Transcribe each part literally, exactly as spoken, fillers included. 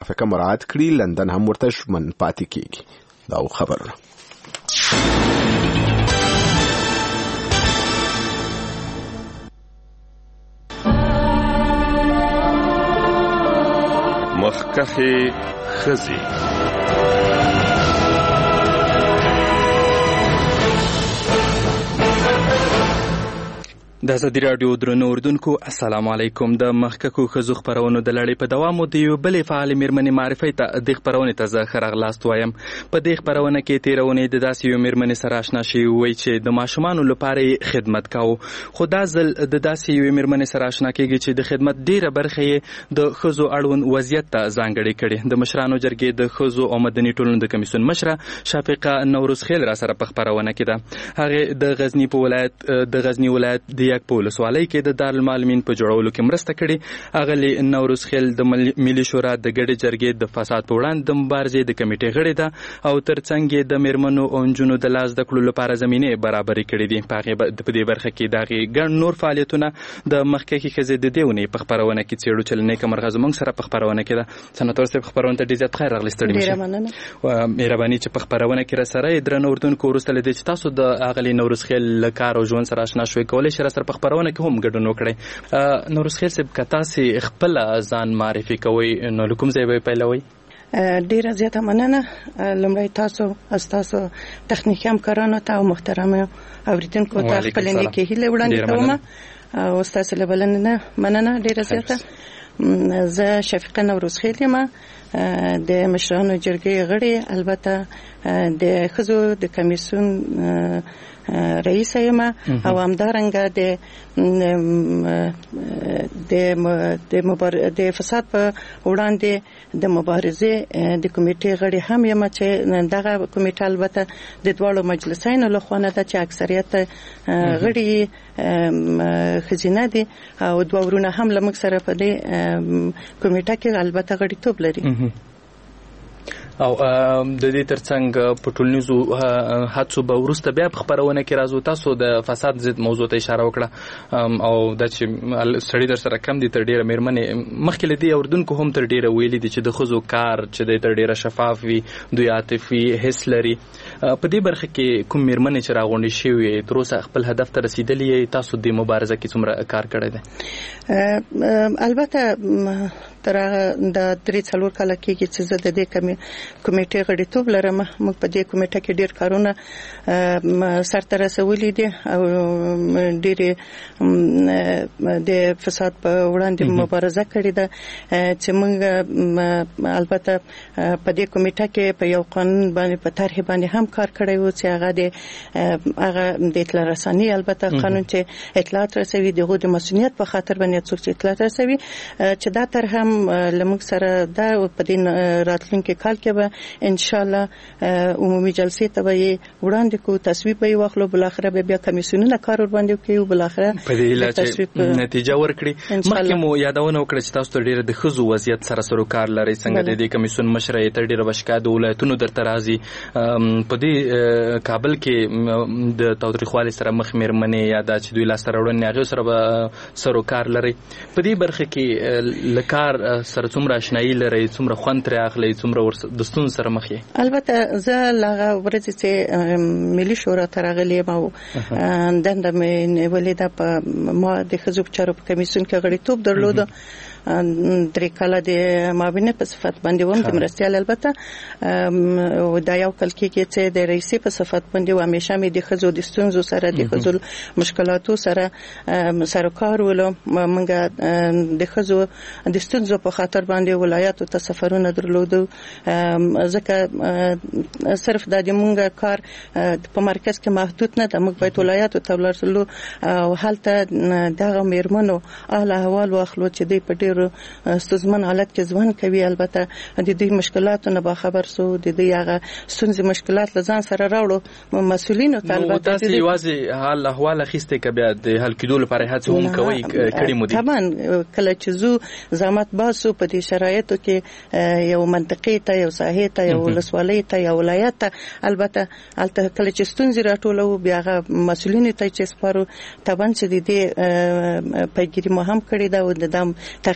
موافقه مراعات کړي لندن هم ورته شمن پاتې کیږي. دا خبرونه مخکخي خزي. د ازادي راډیو درنو اوردونکو السلام علیکم. د مخککو خزو خبرونو د لړۍ په دوام د یو بلې فعال میرمنې معرفي ته د خبرونې ته زه ښه راغلاست وایم. په دې خبرونه کې تیرونې د داسې یو میرمنې سره آشنا شي وای چې د ماشومانو لپاره خدمت کاوه، خو دا ځل د داسې یو میرمنې سره آشنا کېږي چې د خدمت ډیره برخه یې د خزو اړوند وضعیت ته ځانګړې کړي. د مشرانو جرګې د خزو او مدني ټولنو د کمیسیون مشره شفیقه نوروز خیل را سره په خبرونه کې ده. هغه د غزنی په ولایت د غزنی ولایت د په ولسوالۍ کې د دارالمعلمین په جوړولو کې مرسته کړې. اغلی نوروز خیل د ملي شورا د ګډې جرګې د فساد په وړاندې د مبارزې د کمیټې غړې ده او ترڅنګ د میرمنو او نجونو د لاس د کړو لپاره زمینه برابرې کړې دي. په دې برخه کې دغه ګڼ نور فعالیتونه د مخکې خزې د دیونې په خبرونه کې څېړو چې نه کوم مرغه زمونږ سره په خبرونه کې ده. سناتور صاحب خبرونه ته ډیر خیر راغلی ستړي مشه او مهرباني چې په خبرونه کې را سره درنو اردوونکو ورسته لدی چې تاسو د اغلی نوروز خیل لکار او ژوند سره آشنا شوي کولای شئ سره په خبرونه کې هم ګډون وکړئ. نوروز خیل صاحب کتا سي خپل ځان معرفي کوي نو کوم ځای به پیلوي؟ ډیره زیاته مننه. لمړی تاسو استاسو تخنیکی همکارانو ته او محترم اوریدونکو ته خپل نیکی هیله وړاندې کوم او استاسو له بلنه مننه ډیره زیاته. زه شفیقه نوروز خیل یم، د مشرانو جرګې غړي، البته د خزو د کمیسیون رئیس یم او همدارنګه د د د فساد په وړاندې د مبارزې د کمیټې غړي هم یم چې دغه کمیټه البته د دواړو مجلسینو له خوا نه ده چې اکثریت غړي خزینه دي او دوه ورونه هم له موږ سره په دې کمیټه کې البته غړیتوب لري. او د دې ترڅنګ په ټولنیزو حادثو به وروسته بیا په خبرونه کې راځو. تاسو د فساد ضد موضوع ته اشاره وکړه او د چې سړی در سره کم دي تر ډیره میرمنې مخکې لدی اردوونکو هم تر ډیره ویلي دي چې د خزو کار چې د تر ډیره شفاف وي، دوی عاطفي حس لري. په دې برخه کې کوم میرمنې چې راغونډې شوي تر اوسه خپل هدف ته رسیدلې، تاسو د مبارزه کې څومره کار کړی دی؟ البته تر د درې څلور کاله کېږي چې زه د دې کمیټې غړیتوب لرم. موږ په دې کمیټه کې ډېر کارونه سرته رسولي دي او ډېرې د فساد په وړاندې مبارزه کړې ده چې موږ البته په دې کمیټه کې په یو قانون باندې په طرح باندې هم کار کړی و چې هغه د هغه د اطلاع رساني البته قانون چې اطلاعات رسوي دغه د مسؤلیت په خاطر باندې څوک چې اطلاعات رسوي چې دا طرح هم لموږ سره دا په دې راتلونکي کال کې به ان شاء الله عمومي جلسې ته به وړاندې کو تصویب به واخلو، بل اخره به بیا کمیسیونونه کار ور باندې کوي، بل اخره په دې لاره نتیجه ورکړي. مخکې مو یادونه وکړه چې تاسو ډیره د خزو وضعیت سره سره کار لري، څنګه د دې کمیسیون مشره ته ډیره بشکا د ولایتونو درته راځي. په دې کابل کې د تاوتریخوالي سره مخ میرمنې یا د چې دوی لاس راوړنې هغه سره به سره کار لري. په دې برخه کې لکار سره څومره آشنایي لري، څومره خوند ترې اخلي، څومره د ستونزو سره مخ یې؟ البته زه لغه ورځ چې ملي شورا ته راغلې ما دنده مې نیولې ده په ما د خزو چارو په کمیسیون کې غړیتوب درلود. درې کاله د معاونې په صفت باندې وم د مرستیال، البته دا یو کال کې چې د رئیس په صفت باندې و همیشه مې د خزو د ستونزو سره د خزو مشکلاتو سره سره کار ولو. موږ د خزو د ستونزو په خاطر باندې ولایاتو ته سفرونه درلودو، ځکه صرف د موږ کار په مرکز کې محدود نه ده، موږ باید ولایاتو ته ورسلو او هلته دغه میرمنو اهل احوال واخلو چې دوی په ستونزمن حالت کې ژوند کوي. البته د دې مشکلاتو نه خبر سو، د دې هغه ستونزې مشکلات لزان سره راوړو مسؤلینو ته. البته تاسو یوازې حال احوال اخیسته کې بیا د حل کېدو لپاره هڅه هم کوي کړي مو دي؟ طبعا کله چې زو زحمت باسو په دې شرایطو کې یو منطقې ته، یو ساحې ته، یو ولسوالۍ ته، یو ولایت ته، البته البته کله چې ستونزې راټولو بیا هغه مسؤلینو ته چې سپارو طبعا چې د دې پیګیری مو هم کړی دا او د دام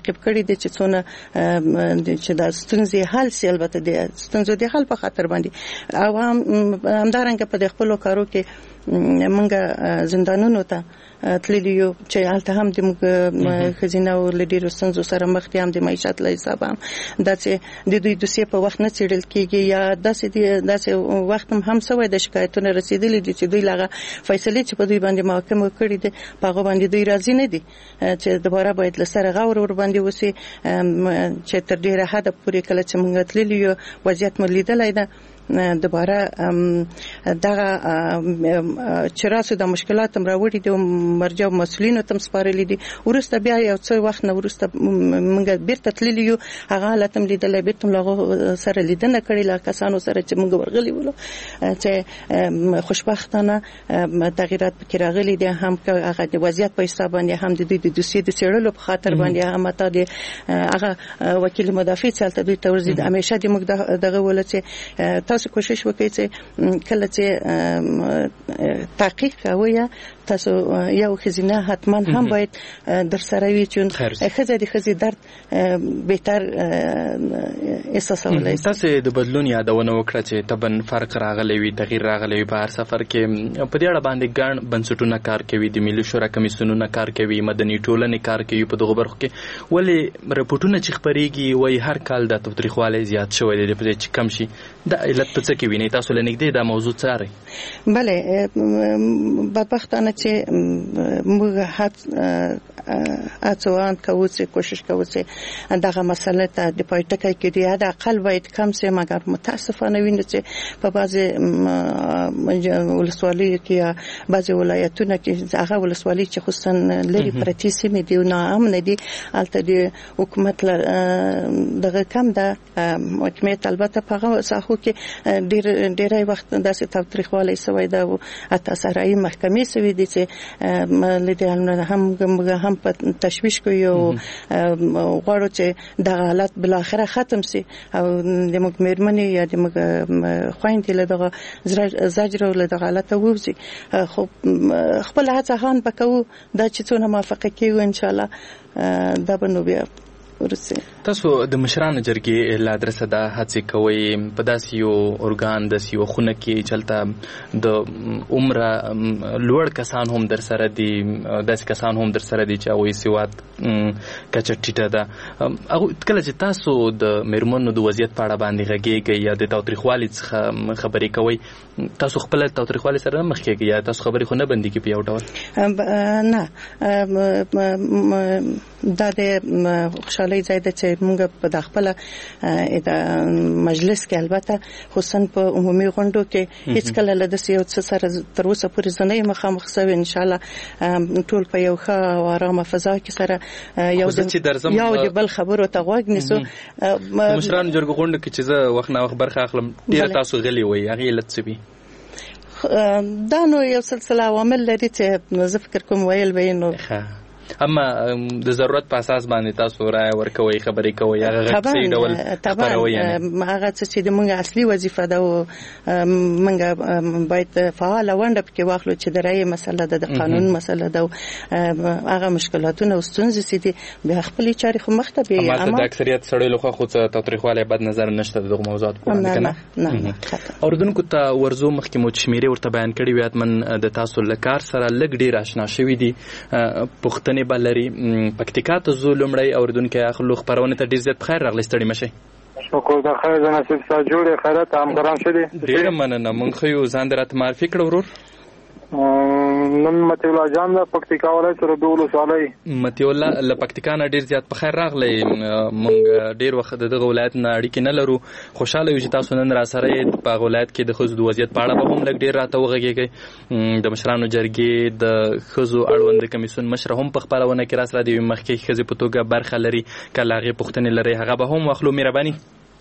تعقیب کړی دي چې څونه چې د ستونزې حل سي. البته د ستونزو د حل په خاطر باندې او هم همدارنګه په خپل کارو کې منګه زندانونو ته تللی یو چې هلته هم د موږ خزینه او لډیرو ستونزو سره مخ دي، هم د معیشت له حساب هم داسې د دوی دوسیه په وخت نه څېړل کېږي یا داسې داسې وخت هم هم سوی د شکایتونه رسیدلي دي چې دوی لغه فیصلې چې په دوی باندې محاکمه کړي دي په هغه باندې دوی راضي نه دي چې دوباره باید له سره غور ور باندې وسی چې تر ډیره حد پورې کله چې موږ تللی یو وضعیت مو لیدلی ده دوباره دغه چې راسو د مشکلات هم راوړي دي مرجع مسؤلینو تم سپارلي دي. ورسته بیا یو څو وخت نه ورسته موږ بیرته تللی یو هغه حالت هم لیدلی، بیرته له سره لیدنه کړې له کسانو سره چې موږ ورغلي ولو چې خوشبختانه تغیرات پکې راغلي دي، هم هغه د وضعیت په حساب باندې هم د دوی د دوسیې د څېړلو په خاطر باندې هم تا د هغه وکیل مدافع چې هلته دوی ته ورځي همیشه د موږ دغه ول چې تاسو کوشش وکړئ چې کله چې تحقیق کوئ تاسو یو خزینه حتما هم باید در سره وي چې ښځه د ښځې درد بهتر احساسولی. تاسو د بدلون یادونه وکړه چې طبعا فرق راغلی وي، تغییر راغلی وي په هر سفر کې. په دې اړه باندې ګڼ بنسټونه کار کوي، د ملي شورا کمیسیونونه کار کوي، مدني ټولنې کار کوي په دغه برخو کې. ولې رپورټونه چې خپریږي وایي هر کال د تاوتریخوالی زیات شوی دی په دې چې کم شي؟ د علت په څه کې وینئ تاسو له نږدې دا موضوع څارئ؟ بله، بدبختانه چې موږ هڅوان کوو چې کوشش کوو چې دغه مسله ته د پای ټکی کړي، حد اقل باید کم شي، مګر متاسفانه وینو چې په بعضې ولسوالیو کې یا بعضې ولایتونه کې هغه ولسوالۍ چې خصوصا لرې پرتې سیمې دي او ناامنه دي هلته د حکومت دغه کم ده حاکمیت. البته په هغه ساحو کې ډېر ډېری وخت داسې تاوتریخوالی سوی ده او حتی صحرایي محکمې سوي دي چې له دې هم موږ هم په تشویش کوي او غواړو چې دغه حالت بالاخره ختم سي او د موږ مېرمنې یا د موږ خویندې له دغه زجر او له دغه حالته ووځي. خو خپل هڅه هم وکړو دا چې څونه موافقه کېږو انشاءالله دا به نو بیا ورسي. تاسو د مشرانو جرګې له ادرسه دا هڅې کوئ په داسې یو ارګان داسې یو خونه کې چې هلته د عمره لوړ کسان هم در سره دي، داسې کسان هم در سره دي چې هغوی سواد کچه ټیټه ده. هغوی کله چې تاسو د مېرمنو د وضعیت په اړه باندې غږېږئ یا د تاوتریخوالي څخه خبرې کوئ، تاسو خپله تاوتریخوالي سره نه مخ کېږئ یا تاسو خبرې خو نه بندېږي په یو ډول؟ نه، دا د خوشحالۍ ځای ده چې موږ په د خپل مجلس کې البته خصوصا په عمومي غونډو کې هیڅ کله له داسې یو څه سره تر اوسه پورې زه نه یم مخامخ سوی. انشاءالله ټول په یو ښه او ارامه فضا کې سره یو د بل خبرو ته غوږ نیسو. مشرانو جرګو غونډو کې چې زه وخت نه وخت برخه اخلم ډېره تاسو غلي وئ، هغې علت څه وي؟ دا نو یو سلسله عوامل لري چې زه فکر کوم ویل به یې نو اما د ضرورت په اساس باندې تاسو رایه ورکوئ، خبرې کوئ، هغه غږ صحیح ډول خپروئ. هغه څه چې د موږ اصلي وظیفه ده او موږ باید فعاله ونډه پکې واخلو چې د رایې مسله ده، د قانون مسله ده، هغه مشکلاتونه او ستونزې چې دي بیا خپلې چارې خو مخ ته بیایي. همالته د اکثریت سړیو لخوا خو څه تاوتریخوالی بد نظر نشته د دغو موضوعاتو په باندې که نه؟ اورېدونکو ته ورځو مخکې مو چې شمېرې ورته بیان کړي وي حتما د تاسو له کار سره لږ ډېر اشنا شوي دي. پوښتنې به لري. پکتیکا ته ځو لومړی اورېدونکی اخلو. خپرونې ته ډېر زیات په خیر راغلی، ستړي مه شئ. شکر د خیر د نصیب صاحب جوړې خیرات همکاران ښه دي؟ ډېره مننه. موږ ښه یو. ځان دې راته معرفي کړه ورور. نوم مطیع الله جان ده، پکتیکا ولایت سروبي ولسوالۍ. مطیع الله له پکتیکا نه ډېر زیات په خیر راغلی. موږ ډېر وخت د دغه ولایت نه اړیکې نه لرو. خوشحاله یو چې تاسو نن راسره یې په هغه ولایت کې د ښځو د وضعیت په اړه به هم لږ ډېر راته وغږېږئ. د مشرانو جرګې د ښځو اړوند د کمیسیون مشره هم په خپرونه کې راسره د یوې مخکې ښځې په توګه برخه لري. که له هغې پوښتنې لرئ هغه به هم واخلو. مهرباني.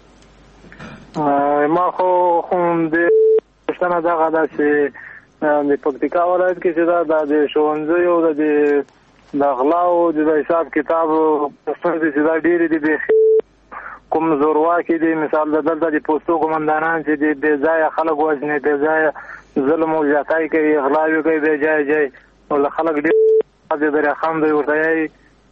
ما خو د پوښتنه دغه ده چې د پکتیکا ولایت کې چې دا د ښوونځیو د غلاو د حساب کتاب ستونزې چې دا ډېرې دي، کوم زورواکي دي، مثال د دلته د پوستو قومندانان چې دي بې ځایه خلک وژني، بې ځایه ظلم او زیاتی کوي، غلاوې کوي بې ځایه ځای او له خلک ډېر د درخم دی ورته یایي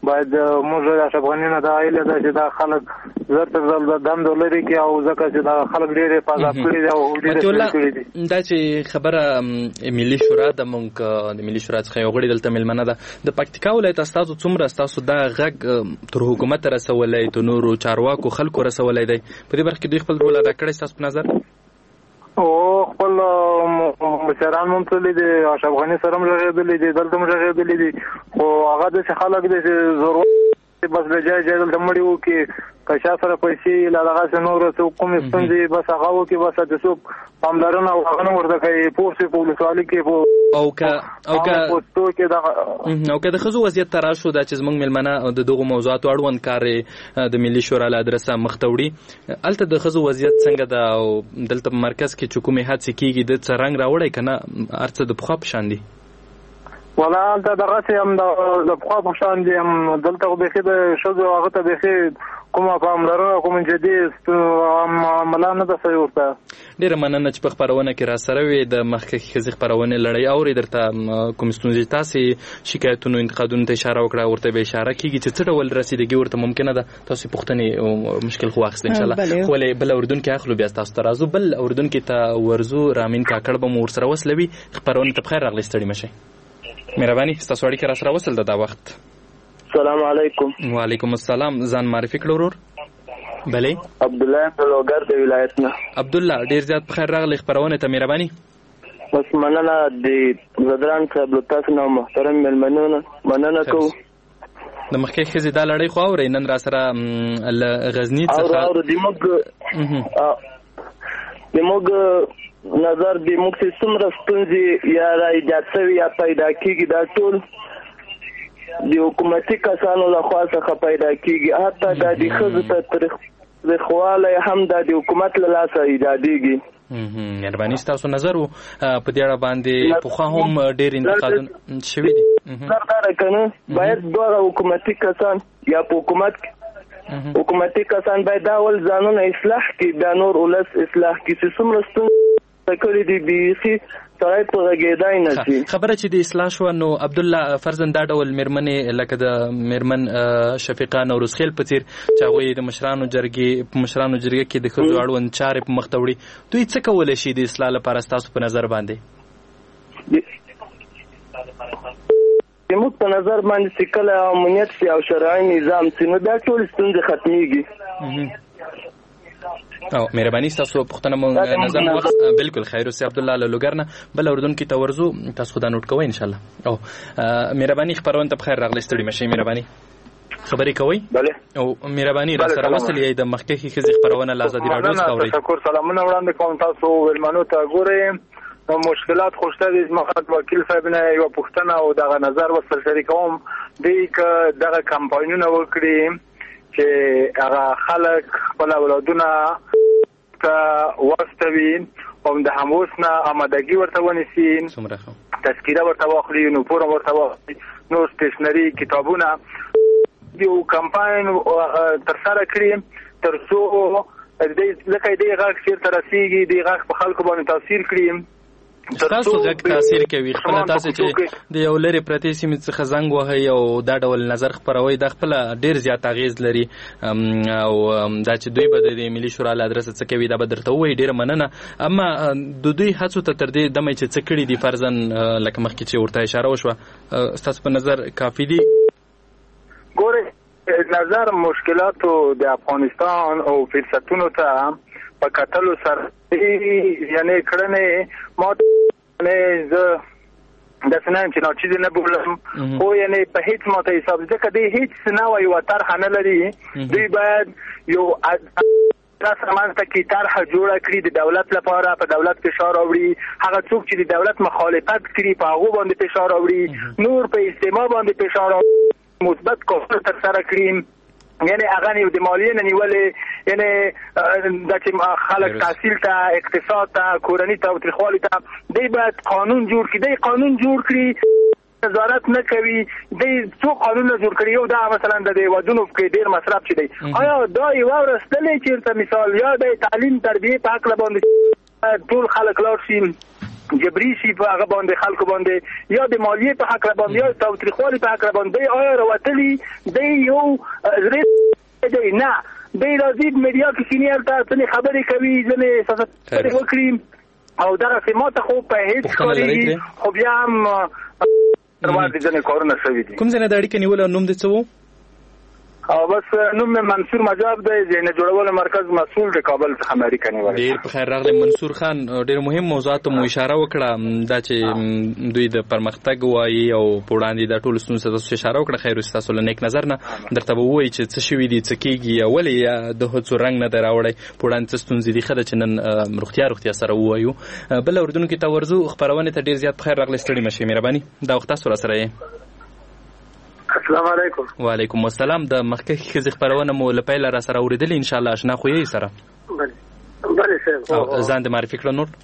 باید موږ د اشرف غني نه دا ایله ده چې دا خلک زر تر زر د دم دولري کې او ځکه چې دا خلک ډېر حفاظت کړي دي او ډېر کړي دي. دا چې خبره ملي شورا د مونږ د ملي شورا څخه یو غړي دلته ملمنه ده د پکتیکا ولایت استاسو څومره استاسو دا غږ تر حکومت رسولای ته نورو چارواکو خلکو رسولای دی په دې برخه کې دوی خپل رول ادا کړی تاسو په نظر؟ او خپل مشران هم تللی دي اشرف غني سره هم غږېدلي دي دلته هم غږېدلي دي خو هغه داسې خلک دي چې ضرورت بس له ځای ځای دلته مړي وکړي که چا سره پیسې له دغسې نورو څه کومې ستونزې بس هغه وکړي بس د څوک پاملرنه او هغه نه ورته کوي پوه شي په ولسوالي کې او که او که او که د ښځو وضعیت ته راشو دا چې زموږ مېلمانه د دغو موضوعاتو اړوند کار د ملي شورا له ادرسه مخ ته وړي هلته د ښځو وضعیت څنګه ده او دلته په مرکز کې چې کومې هڅې کېږي د څه رنګ راوړی که نه هر څه د پخوا په شان دي؟ ولا هلته دغسې هم د پخوا په شان دي هم دلته خو بیخي د ښځو هغه ته بیخي کومه پاملرنه کوم جدي عمله نه ده صحیح ورته. ډېره مننه چې په خپرونه کې را سره وې د مخکښې ښځې خپرونې لړۍ اورې درته کوم ستونزې تاسې شکایتونو انتقادونو ته اشاره وکړه ورته به اشاره کېږي چې څه ډول رسیدګي ورته ممکنه ده تاسو پوښتنې مشکل خو واخیست انشاءالله خو ولې بل اردن کې اخلو بیا تاسو ته راځو بل اردن کې ته ورځو رامین کاکړ به مو ورسره وسلوي خپرونې ته بخیر راغلی ستړي مشئ مهرباني ستاسو اړیکه را سره وصل ده دا وخت. السلام علیکم. وعلیکم السلام. ځان معرفي کړه ورور. بله عبدالله د لوګر د ولایت نه. عبدالله ډیر زیات بخیر راغلی خپرونه ته مهرباني. بس مننه د زدران صاحب له تاسو نو محترم ملمنونه مننه کوم. د مخکې ښځې دا لړۍ خو اورئ نن را سره غزني څخه او د موږ د موږ نظر د موږ چې څومره ستونزې یا را ایجاد شوي یا پیدا کېږي دا ټول د حکومتي کسانو لخوا څخه پیدا کېږي حتی دا د ښځو ته تاریخوالی هم دا د حکومت له لاسه ایجادېږي. مهرباني ستاسو نظر و په دې اړه باندې پخوا هم ډېر انتقادونه شوي دي. نظر دا ده که نه باید دواړه حکومتي کسان یا په حکومت حکومتي کسان باید دا اول ځانونه اصلاح کړي بیا نور ولس اصلاح کړي چې څومره ستونزې کړي دي بیخي سړی په غږېدای نه شي. خبره چې د اصلاح شوه نو عبدالله فرضاً دا ډول مېرمنې لکه د مېرمن شفیقه نوروزخیل په څېر چې هغوی د مشرانو جرګې په مشرانو جرګه کې د ښځو اړوند چارې په مخ ته وړي دوی څه کولی شي د اصلاح لپاره ستاسو په نظر باندې؟ زموږ په نظر باندې چې کله امنیت شي او شرعي نظام شي نو دا ټول ستونزې ختمېږي. او مهرباني تاسو پوښتنه مو نظم وخت بالکل خیر اوسې عبدالله له لوګر نه بل اردن کې ته ورځو تاسو خو دا نوټ کوئ انشاءالله. او مهرباني خپرونه ته بخیر راغلی ستړي مشئ مهرباني خبرې کوئ. بله او مهرباني را سره وصل یې د مخکښې ښځې خپرونه له ازادي راډیو څخه اورئ. تشکر سلامونه وړاندې کوم تاسو ویلمنو ته ګورئ مشکلات خوشته دي مخاط وکیل صاحب نه یو پوښتنه او دغه نظر ورسره شریکوم دی که دغه کمپاینونه وکړي چې هغه خلک خپل اولادونه ته واستوي او د هموس نه آمادګي ورته ونیسي تذکیره ورته واخلي یونیفورم ورته واخلي نور سټیشنري کتابونه یو کمپاین ترسره کړي تر څو لکه دې غږ چېرته رسېږي دې غږ په خلکو باندې تاثیر کړي. تاسو غږ تاثیر کوي خپله تاسې چې د یو لرې پرتې سیمې څخه زنګ وهئ او دا ډول نظر خپروئ دا خپله ډېر زیات اغېز لري او دا چې دوی به د ملي شورا له ادرسه څه کوي دا به درته ووایي ډېره مننه. اما د دوی هڅو ته تر دې دمه چې څه کړي دي فرضاً لکه مخکې چې ورته اشاره وشوه ستاسو په نظر کافي دي؟ ګورئ نظر مشکلاتو د افغانستان او فرصتونو ته په کتلو سره یعنی کړنې ما نه زه داسې نه یم چې ناچیزې نه بولم خو یعنی په هیڅ ماته حساب ځکه دوی هیڅ نه وایي یوه طرحه نه لري دوی باید یو رسمانته کې طرحه جوړه کړي د دولت لپاره په دولت فشار راوړي هغه څوک چې د دولت مخالفت کړي په هغو باندې فشار راوړي نور په اجتماع باندې فشار راوړي مثبت کارونه ترسره کړي یعنی هغه نیو د مالیې نه نیولې یعنی دا چې خلک تحصیل ته اقتصاد ته کورني تاوتریخوالي ته دوی باید قانون جوړ کړي دوی قانون جوړ کړي نظارت نه کوي دوی څو قانونونه جوړ کړي یو دا مثلا د ودونو کې ډېر مصرف چې دی آیا دا یوه ورځ تللی چېرته مثال یا د تعلیم تربیې په هکله باندې ټول خلک لاړ شي جبري شي په هغه باندې خلکو باندې یا د مالیې په حق باندې یا تاوتریخوالي په حق باندې آیا راوتلي دی یو زړه دی نه دی راځي میډیا کې کینیل ته څنګه خبرې کوي ځنې سیاست وکړي او دا سماته خو په هیڅ کاری خو بیا هم ترمار دي ځنې کارونه شوي دي. کوم ځای نه د اړیکې نیولو نوم دې څه و؟ او بس نوم منصور مجاب دی د جوړولو مرکز مسؤل د کابل څخه امریکا نیولې. ډیر په خیر راغلی منصور خان. ډیر مهم موضوعات مو اشاره وکړه دا چې دوی د پرمختګ وایي او په وړاندې د ټولو ستونزو ته اشاره وکړه. خیر ستاسو له نیک نظر نه درته به ووایي چې څه شوي دي څه کېږي ولې د هڅو رنګ نه دی راوړی په وړاندې څه ستونزې دي ښه ده چې نن روغتیا روغتیا سره ووایو. بل اردوونکو ته ورځو خپرونې ته ډیر زیات په خیر راغلی ستړي مه شئ مهرباني دا وخت تاسو راسره یې. السلام علیکم. وعلیکم السلام. د مخکې ښځې خپرونه مو له پیله را سره اورېدلې ان شاء الله اشنا خو یې سره بله صاحب ځان دې معرفي کړه. نور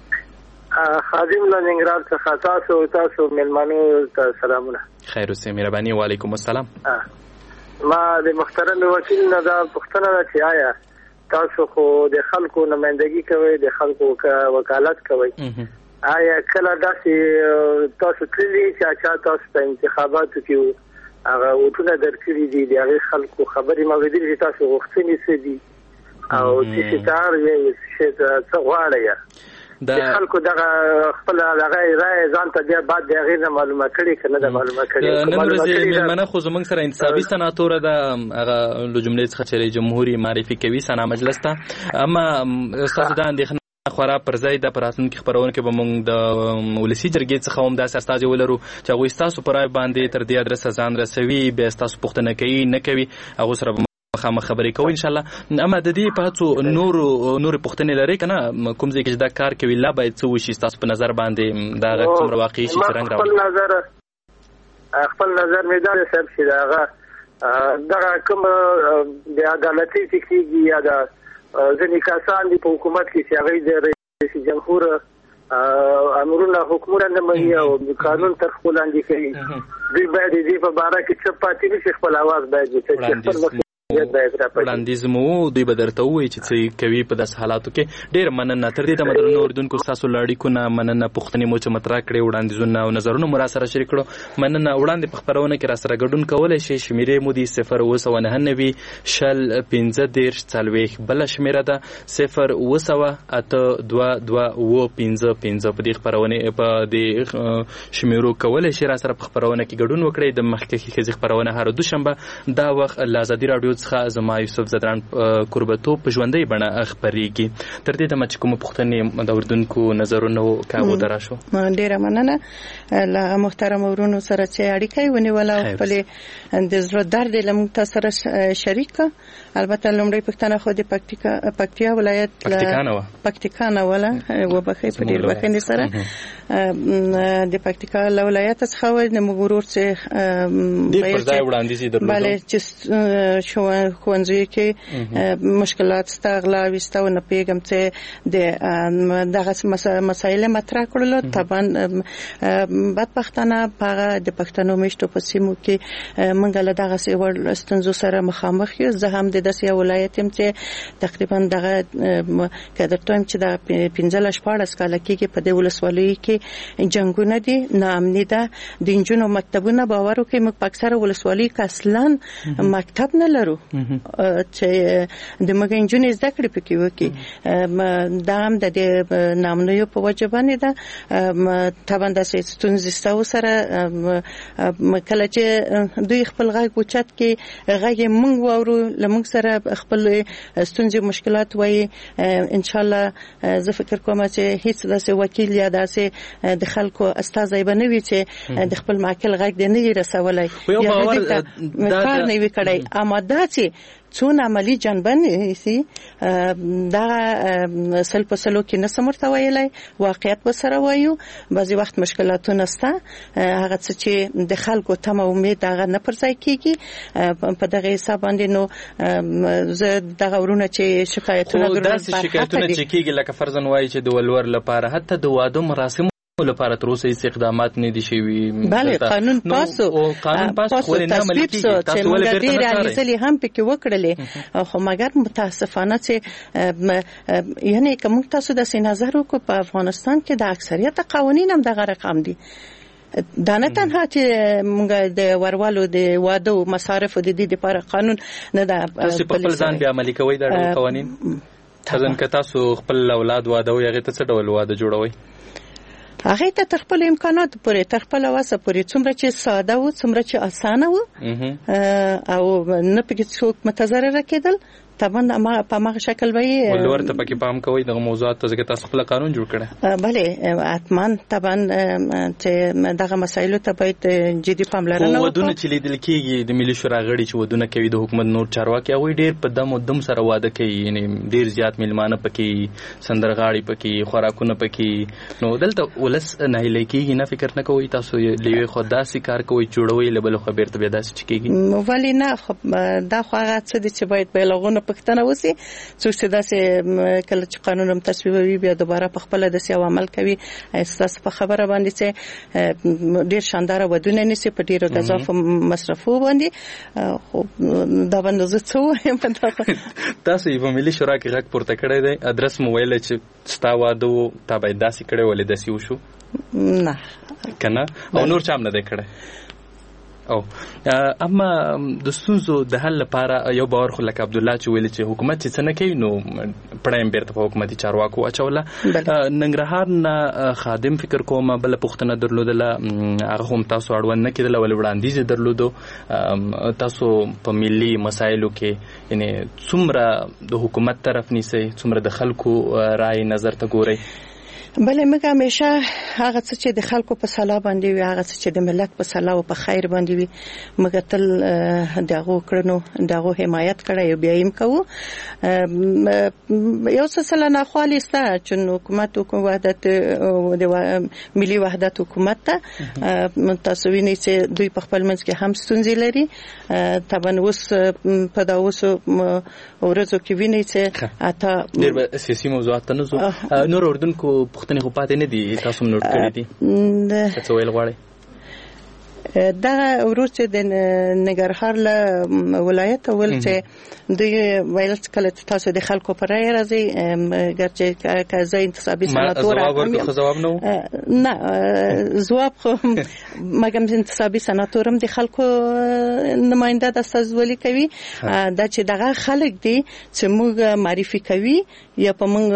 خادم له ننګرهار څخه تاسو تاسو مېلمنو ته سلامونه. خیر اوسئ مهرباني. وعلیکم السلام. ما د محترم وکیل نه دا پوښتنه ده چې آیا تاسو خو د خلکو نمائندګي کوئ د خلکو وکالت کوئ آیا کله داسې تاسو تللی چې چا تاسو ته انتخاباتو کې هغه وټونه درکړي دي د هغې خلکو خبرې مو اورېدلې چې تاسو غوښتنې څه دي او چې ستار یې څه غواړئ د خلکو دغه خپل هغه رایه ځان ته بیا بعد د هغې نه معلومه کړي که نه ده معلومه کړي. نن ورځې مېلمنه خو زموږ سره انتصابي سناتوره ده هغه له جملې څخه چې جمهور معرفي کوي سنا مجلس ته اما ستاسو دا اندېښنه خورا پر ځای د پراتونکو خبرونه کې به موږ د ولسی جرګې څخه هم داسې استازي ولرو چې هغوی ستاسو په رای باندې تر دې ادرسه ځان رسوي بیا ستاسو پوښتنه کوي نه کوي هغو سره به مخامخ خبرې کوو انشاءالله. اما د دې په هڅو نورو نورې پوښتنې لرئ که نه کوم ځای کې چې دا کار کوي لا باید څه وشي ستاسو په نظر باندې دا غږ څومره واقعي شي چې رنګ راوړي؟ خپل نظر خپل نظر مې دا دی صاحب چې د هغه دغه کوم د عدالتي چې کېږي یا د ځینې کسان دي په حکومت کې چې هغوی د رئیس جمهور امرونه حکمونه نه مني او قانون تر خپل لاندې کوي دوی باید د دې په باره کې چپ پاتې نه شي خپل اواز باید وکړي وړاندیز مو دوی به درته ووایي چې څه کوي په داسې حالاتو کې. ډېره مننه تر دې دمه درنو اورېدونکو ستاسو له اړیکو نه مننه پوښتنې مو چې مطرح کړې وړاندیزونه او نظرونه مو را سره شریک کړو مننه. وړاندې په خپرونه کې را سره ګډون کولی شئ شمېرې مو دي صفر اوه سوه نهه نوي شل پنځه دېرش څلوېښت بله شمېره ده صفر اوه سوه اته دوه دوه اوه پنځه پنځه په دې خپرونې په دې شمېرو کولی شئ را سره په خپرونه کې ګډون وکړئ. د مخکښې ښځې خپرونه هره دوشنبه دا وخت له ازادي راډیو څخه زما یوسف زدران کوربتوب په ژوندۍ بڼه خپرېږي. تر دې دمه چې کومه پوښتنې د اورېدونکو نظرونه وو که هغو ته راشو. ډېره مننه له محترم ورونو سره چې اړیکه یې ونیوله او خپلې د زړه درد یې له موږ ته سره شریک کړه. البته لومړۍ پوښتنه خو د پکتیا ولایت پکتیکا نه وه پکتیکا نه وله وبښئ په ډېر بښنې سره د پکتیکا له ولایته څخه وه د موږ ورور چې ډېر پر ځای وړاندیز یې درلودو بله چې ښوونځیو کې مشکلات سته غلاوې سته او نه پوهېږم چې د دغه مسایل مطرح کړلو. طبعا بدبختانه په هغه د پښتنو میشتو په سیمو کې موږ له دغسې وړ ستونزو سره مخامخ یو. زه هم د داسې یو ولایت یم چې تقریبا دغه که درته وایم چې د پنځلس شپاړس کاله کېږي په دې ولسوالیو کې جنګونه دي ناامني ده د نجونو مکتبونه باور وکړئ موږ په اکثره ولسوالیو کې اصلا مکتب نه لرو چې د موږ نجونې زده کړې پکې وکړي. دا هم د دې ناامنیو په وجه باندې ده. طبعا داسې ستونزې سته ورسره کله چې دوی خپل غږ اوچت کړي غږ یې موږ واورو له موږ سره خپل ستونزې مشکلات وایي. انشاءالله زه فکر کوم چې هیڅ داسې وکیل یا داسې د خلکو استازی به نه وي چې د خپل معقل غږ دې نه وي رسولی یا کار نه وي کړی. اما دا چې څون عملی جنبه نیسي دا سل په سلو کې نسم ورته ویلی واقعیت به سره وایو. بعضې وخت مشکلاتونه سته هغه څه چې د خلکو تمه امید هغه نه پر ځای کېږي. په دغه حساب باندې نو زه دغه ورونه چې شکایتونه خو داسې شکایتونه چې کېږي لکه فرضاً وایي چې د ولور لپاره حتی د واده مراسم لپاره تر اوسه هیڅ اقدامات نه دي شوي. بله قانون پاسو او قانون پاسو ولې نه عملي کیږي؟ تاسو ولې بیرته نه کوئ؟ ډېرې هم پکې وکړلې خو مګر متاسفانه چې یعنی که موږ تاسو داسې نظر وکړو په افغانستان کې د اکثریت قوانین هم دغه رقم دي. دا نه تنها چې موږ د وروالو د واده او مصارف د دې لپاره قانون نه ده. تاسو په خپل ځان بیا عملي کوئ دا قوانین؟ ځکه که تاسو خپل اولاد واده وي هغې ته څه ډول واده جوړوئ؟ هغه ته تر خپل امکاناتو پورې تر خپل وسه پورې څومره چې ساده و څومره چې اسانه و او نه پکې څوک متضرره کېدل طبعا ما په هغه شکل وي ولور ته پکې پام کوئ دغه موضوعات ته ځکه تاسو خپل قانون جوړ کړی. بله حتما طبعا چې دغه مسایلو ته باید جدي پاملرنه وکړو. ودونه چې لیدل کېږي د ملي شورا غړي چې ودونه کوي د حکومت نور چارواکي هغوی ډېر په دم و دم سره واده کوي یعنی ډېر زیات میلمانه پکې سندرغاړي پکې خوراکونه پکې نو دلته ولس ناهیلی کېږي نه فکر نه کوئ تاسو له یوې خوا داسې کار کوئ جوړوئ له بلې خوا بېرته بیا داسې چې کېږي؟ ولې نه دا خو هغه څه دي چې باید بېلغونه پښتنه وسی څوک چې داسې کله چې قانون هم تصویبوي بیا دوباره په خپل داسې عمل کوي. تاسو په خبره باندې چې ډېر شانداره ودونه نیسي په ډېرو گزافو مصرفو باندې خو دا باندې زه څه وایم تاسو یې په ملي شورا کې غږ پورته کړی دی ادرس مو ویلی چې ستا واده و تا باید داسې کړی ولې داسې وشو؟ نه که نه او نور چا هم نه دی کړی. او اما د ستونزو د حل لپاره یو باور خو لکه عبدالله چې ویلي چې حکومت چې څه نه کوي نو پړه یې بیرته په حکومتي چارواکو اچوله. ننګرهار نه خادم فکر کوم بله پوښتنه درلودله هغه هم تاسو اړوند نه کېدله ولې وړاندیز یې درلودو تاسو په ملي مسایلو کې یعنې څومره د حکومت طرف نیسئ څومره د خلکو رای نظر ته ګورئ؟ بله موږ همیشه هغه څه چې د خلکو په صلاح باندې وي هغه څه چې د ملت په صلاح او په خیر باندې وي موږ تل د هغو کړنو د هغو حمایت کړی او بیا یې کوو. یو څه سله ناخوالې شته چې حکومت وحدت د ملي وحدت حکومت ته تاسو وینئ چې دوی په خپل منځ کې هم ستونزې لري. طبعا اوس په دا اوسو ورځو کې وینئ چې اته ډېر سیاسي موضوعات ته نه ځو نور اردوونکو پوښتنې خو پاتې نه دي تاسو هم نوټ کړي دي څه ویل غواړئ؟ دا ورور چې د ننګرهار له ولایت ول چې دوی ویل کله تاسو د خلکو پر رای راځي ګرځي که زه انتصابي سناتور هم جواب نه نه جواب خو مګم انتصابي سناتور هم د خلکو نماینده د استازولي کوي دا چې دغه خلک دي چې موږ معرفي کوي یا په موږ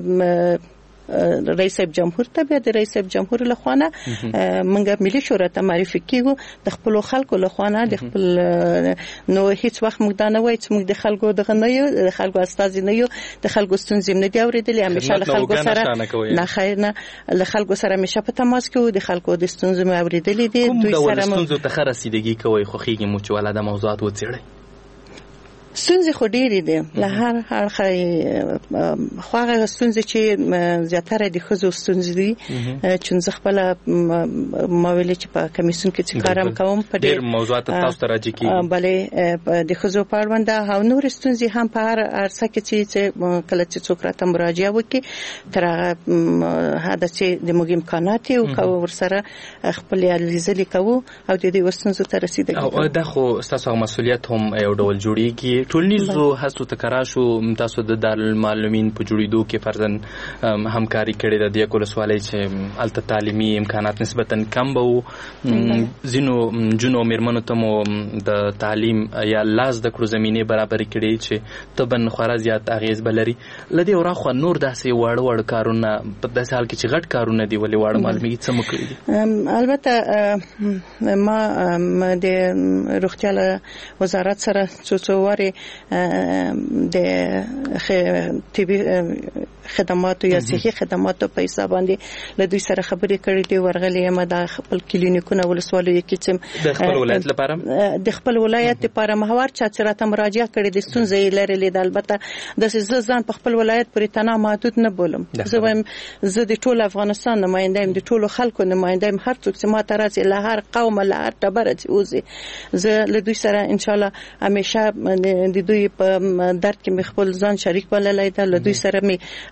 رئیس جمهور ته بیا د رئیس جمهور له خوانه منګه ملي شورا ته معرفي کیږو د خپل خلکو له خوانه د خپل نو هیڅ وخت موږ دا نه وایو چې موږ د خلکو دغه نه یو د خلکو استاد نه یو د خلکو ستونزې نه دی اورېدلې همیشه له خلکو سره نه خیر نه له خلکو سره همیشه په تماس کې وو د خلکو د ستونزې مې اورېدلې دي دوی سره ستونزو ته رسیدګي کوي خو خېږي مو چې ولا د موضوعات وڅېړئ ستونزې خو ډېرې دي له هر اړخه خو هغه ستونزې چې زیاتره د ښځو ستونزې دي چې زه خپله ما ویلې چې په کمیسیون کې چې کار هم کوم په ډېر موضوعات تاسو ته راجع کېږي بلې د ښځو په اړوند او نورې ستونزې هم په هر عرصه کې چې کله چې څوک راته مراجعه وکړي تر هغه حده چې د موږ امکانات یې وکړو ورسره خپلې هلې ځلې کوو او د دې ستونزو ته رسیدګي کوو. دا خو ستاسو مسؤلیت هم یو ډول جوړېږي ټولنیزو هڅو ته کرا شو تاسو د دارالمعلمین په جوړېدو کې فرضاً همکاري کړې ده د یک ولسوالۍ چې هلته تعلیمي امکانات نسبتاً کم به وو ځینو نجونو او مېرمنو ته مو د تعلیم یا لا زده کړو زمینې برابرې کړې چې طبعاً خورا زیات اغېز به لري. له دې وراخوا نور داسې واړه واړه کارونه په داسې حال کې چې غټ کارونه دي ولې واړه معلومیږي څه مو کړي دي؟ البته ما د روغتیا له وزارت سره څو څو وارې د طبي خدماتو یا صحي خدماتو په حساب باندې له دوی سره خبرې کړې دي ورغلې یم د خپل کلینیکونه ولسوالیو کې چې د خپل ولایت لپاره د خپل ولایت لپاره محور چا چې راته مراجعه کړې د ستونزې لرلې د البته د ځان په خپل ولایت پورې تنها محدود نه بولم زه وایم زه د ټول افغانستان نماینده یم د ټولو خلکو نماینده یم هر څوک چې ما ته راځي له هر قوم له هر ټبره چې وځي زه له دوی سره ان شاء الله همیشه د دوی په درد کې مې خپل ځان شریک بللی ده له دوی سره مې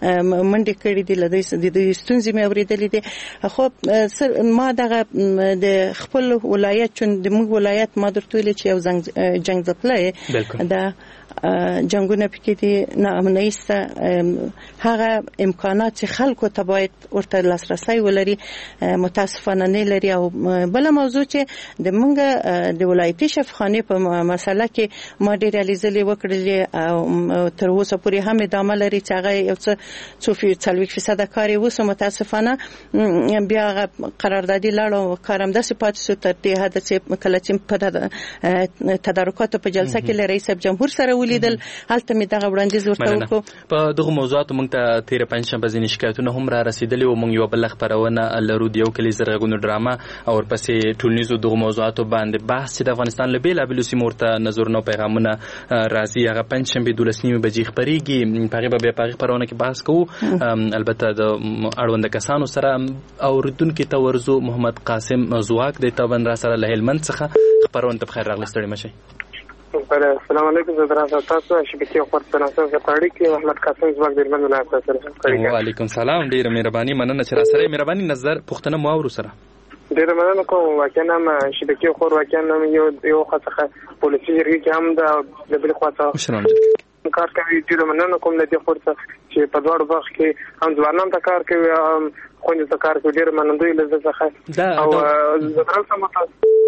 منډې کړې دي لدې د ستونزې مې اورېدلې دي. خو ما دغه د خپل ولایت چون د موږ ولایت ما درته ویلې چې یو جنګ ځپلی دا جنگونه پکې دي ناامنۍ سته هغه امکانات چې خلکو ته باید ورته لاسرسی ولري متاسفانه نه لري. او بل موضوع چې د موږ د ولایتي شفاخانې په مسله کې ما ډېرې هلې وکړلې او تر اوسه پورې هم ادامه لري چې هغه یو څه څو څلوېښت فیصده کار یې اوس متاسفانه بیا هغه قراردادي لاړ او کار همداسې پاتې شو تر دې حده چې کله چې په تدارکاتو په جلسه کې له رئیس جمهور سره ولیدل هلته مې دغه وړاندیز ورته وکړو. په دغه موضوعاتو موږ ته تېره پنجشنبه ځینې شکایتونه هم را رسېدلي او موږ یوه بله خپرونه لرو د یو کلي زرغونو ډرامه او ورپسې ټولنیزو دغو موضوعاتو باندې بحث چې د افغانستان له بېلابېلو سیمو ورته نظرونه او پیغامونه راځي هغه پنجشنبې دولس نیمې بجې خپرېږي. په هغې به بیا په هغې خپرونه کې بحث کوو البته د اړونده کسانو سره. اورېدونکي ته ورځو محمد قاسم ځواک دی طبعا را سره له هلمند څخه خپرونه ته بخیر راغلی ستړي مه شئ. السلام علیکم زه دراسه تاسو شبکې خور سره سره پاړی کې محمد قاسم ځواک د هلمند ولایت سره پاړی. وعلیکم سلام ډیره مهرباني مننه چې را سره مهرباني نظر پوښتنه مو اورو سره ډیره مننه کوم. واقعا هم شبکې خور واقعا هم یو یو خاصه پولیسي جرګې کې هم د بل خواته کار کوي. ډیره مننه کوم د دې خورته چې په دواړو برخو کې هم ځوانان ته کار کوي هم خوندې ته کار کوي. ډیره منندوی له زه څخه او زه دراسه مطلب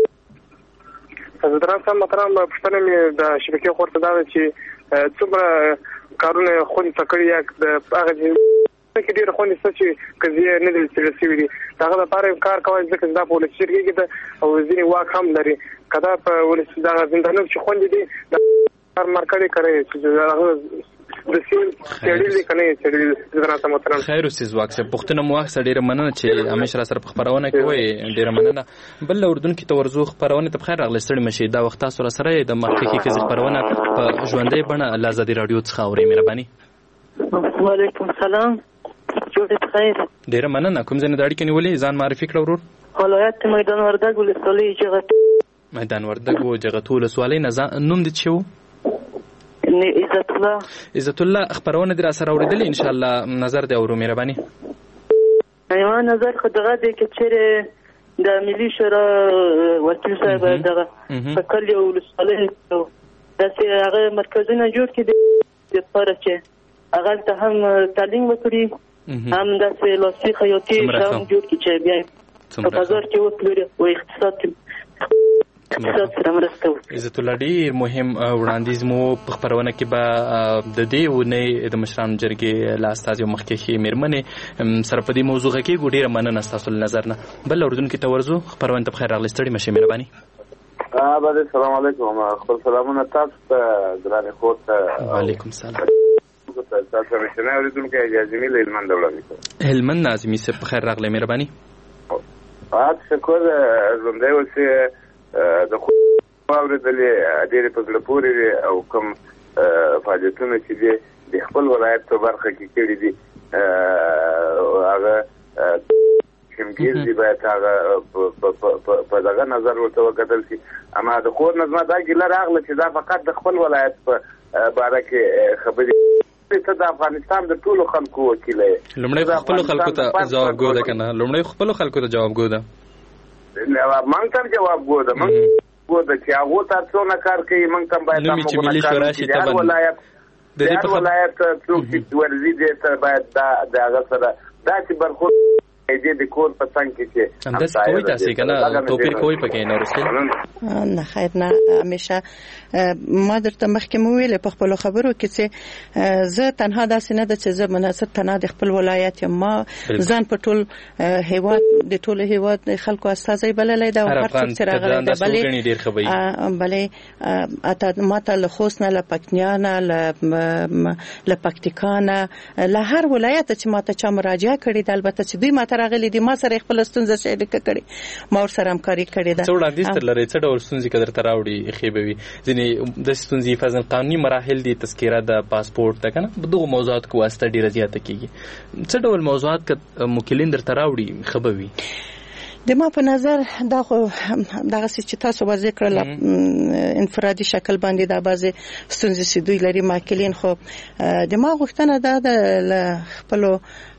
زه دراسه محترم پوښتنه مې د شبکې خورته دا ده چې څومره کارونه خوندې ته کړي یا د هغه کې ډېر خوندې شته چې قضیې نه دي څېړل شوي دي د هغه لپاره کار کوی ځکه چې دا په ولسي جرګې کې ده او ځینې واک هم لري. که دا په ولسي دغه زندانونو چې خوندې دي کار مرکړې کوي چې هغه د سیل څېړلي که نه یې څېړلي زه دراسه محترم. خیر اوسې ځواک صاحب پوښتنه مو واخیسته ډېره مننه چې همیشه را سره په خپرونه کې وایې ډېره مننه. بل اردونکي ته ورځو خپرونې ته بخیر راغلی ستړي مه شئ. دا وخت تاسو را سره یې د محققي ښځې خپرونه په ژوندۍ بڼه له ازادي راډیو څخه اورئ مهرباني. وعلیکم سلام جوړې بخیر. ډېره مننه کوم ځای نه د اړیکې نیولې ځان معرفي کړه ورور. ولایت میدان وردګ ولسوالۍ جغتو. میدان وردګ و جغتو ولسوالۍ نه نوم دې څه و؟ عزت الله. عزت الله خبرونه در سره اوریدلې ان شاء الله نظر دی اورو مهرباني. ایوه نظر خو دغه د کچره د ملي شورا وکیل صاحب دغه فکر یو ولسوالۍ داسې هغه مرکزونه جوړ کړي د لپاره چې هغه ته هم تعلیم وکړي هم داسې لاسي خیاطي شام جوړ کړي چې بیا په بازار کې وکړي او اقتصاد عزت الله ډیر مهم وړاندیز مو په خبرونه کې به د دې ونې د مشرانو جرګې له استازي مخکښې مېرمنې سره په دې موضوع کې ډیره مننه ستاسو له نظر نه. بل اردوونکي ته ورځو خبرونه ته بخیر راغلی ستړي مه شئ مهرباني. آباد السلام علیکم خپل سلامونه تاسو ته ګرانې خور ته. وعلیکم سلام. تاسو مشنه اوریدونکو اجازه له هلمند ولایت هلمند ناظمي صاحب بخیر راغلی مهرباني. آت شکر ژوندی اوسئ. د خو اورېدلې ډېرې په زړه پورې دي او کوم فعالیتونه چې دي د خپل ولایت په برخه کې کړي دي هغه کمګیر دي باید هغه په دغه نظر ورته وکتل شي. اما د خور نظمه دا ګیله راغله چې دا فقط د خپل ولایت په باره کې خبرې ته د افغانستان د ټولو خلکو وکیل یې. لومړی خپلو خلکو ته ځوابګو ده که نه لومړی خپلو خلکو ته ځوابګو ده منګ تم جواب ګو ده منګ ګو ده چې هغه تاسو څونه کار کوي منګ تم باید نو چې ملي شورا شي ته ولایت د دې په ولایت څوک چې ورزي دې ته باید دا د هغه سره دا چې برخو دې د کور په څنګ کې چې همداسې کوي تاسو کنه توپیر کوي پکې نه ورسېل نه خیر نه همیشه ما درته مخکې مو ویل په خپل خبرو کې چې زه تنها داسې نه ده چې زه مناسب تنها د خپل ولایت یم ما ځان په ټول هیواد د ټول هیواد خلکو استازي بللې ده او هر څوک چې راغلی ده بلې بلې اته ماته له خوست نه له پکتیا نه له پکتیکا نه له هر ولایت چې ماته چا مراجعه کړې ده البته چې دوی ماته راغلي دي ما سره خپل ستونزه شریکه کړې ما ور سره همکاري کړې ده. څه وړاندیز تر لري څه ډول ستونزې کدر ته راوړي خېبوي ځینې د ستونزې فزن قانوني مراحل دي تذکره د پاسپورت ده کنه دغه موضوعات کو واسطه ډیره زیاته کیږي څه ډول موضوعات ک مکلین در ته راوړي خبوي د ما په نظر دا خو دغه چې تاسو واضح کړل انفرادي شکل باندې دا بعضې ستونزې چې دوی لري ماکلین خو د ما غوښتنه دا د خپلو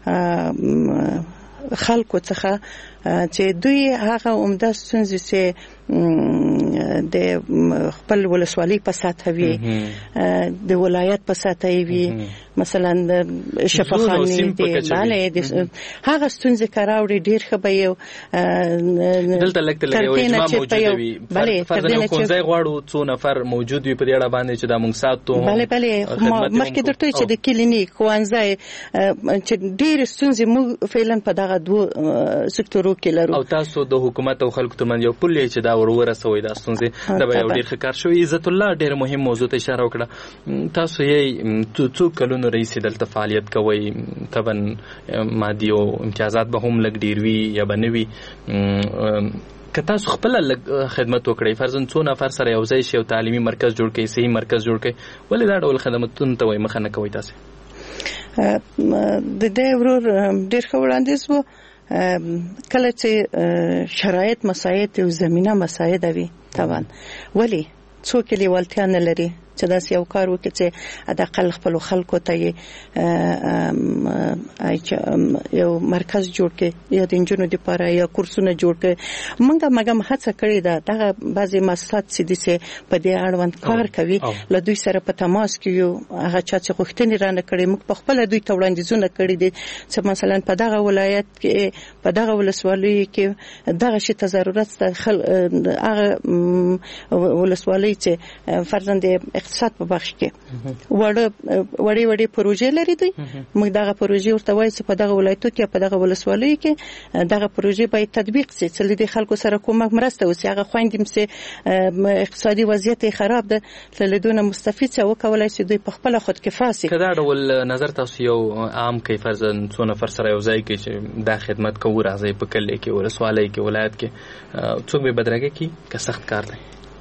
خلکو څخه چې دوی هغه عمده ستونزې چې د خپل ولسوالۍ په سطح وي د ولایت په سطح وي مثلا د شفاخانې دی بله هغه ستونزې که راوړي ډېر ښه به یو دلته لږ ته لږ یو اجماع موجوده وي فرضاً یو ښوونځی غواړو څو نفر موجود وي په دې اړه باندې چې دا موږ ساتو بله بله مخکې درته چې د کلینیک ښوونځی چې ډېرې ستونزې موږ فعلا په دغه دوو سکتورو کې لرو او تاسو د حکومت او خلکو ترمنځ یو پل چې دا ور ورسوي دا ستونزې دا به یو ډېر ښه کار شوی. عزت الله ډېر مهم موضوع ته اشاره وکړه. تاسو یې څو کلونو رئیس دلته فعالیت کوئ، طبعا مادي او امتیازات به هم لږ ډېر وي یا به نه وي. که تاسو خپله لږ خدمت وکړئ، فرضاً څو نفر سره یو ځای شي او تعلیمي مرکز جوړ کړئ، صحي مرکز جوړ کړئ، ولې دا ډول خدمتونو ته وایي مخه نه کوئ تاسې؟ د دې ورور ډېر ښه وړاندیز و. کله چې شرایط مساعد او زمینه مساعد وي طبعا ولی څوک لیوالتیا نه لري چې داسې یو کار وکړي چې حداقل خپلو خلکو ته یې یو مرکز جوړ کړي یا د نجونو دپاره یا کورسونه جوړ کړي. موږ مګم هڅه کړې ده دغه بعضې مؤسسات چې دي چې په دې اړوند کار کوي له دوی سره په تماس کې یو. هغه چا چې غوښتنې رانه کړې موږ په خپله دوی ته وړاندیزونه کړي دي چې مثلا په دغه ولایت کې په دغه ولسوالیو کې دغه شي ته ضرورت شته. هغه ولسوالۍ چې فرضاً د اقتصاد په بخش کې وړه وړې وړې پروژې لري دوی، موږ دغه پروژې ورته وایو چې په دغه ولایتو کې په دغه ولسوالیو کې دغه پروژې باید تطبیق شي چې د خلکو سره کومک مرسته وشي. هغه خویندې چې اقتصادي وضعیت یې خراب ده له دونه مستفید شي وکولای شي دوی په خپله خودکفا شي. که دا ډول نظر تاسو یو عام کوي، فرضاً څو نفر سره یو ځای کې چې دا خدمت کوو راځي په کلي کې ولسوالۍ کې ولایت کې، څوک به بدرګه کوي که سخت کار دی؟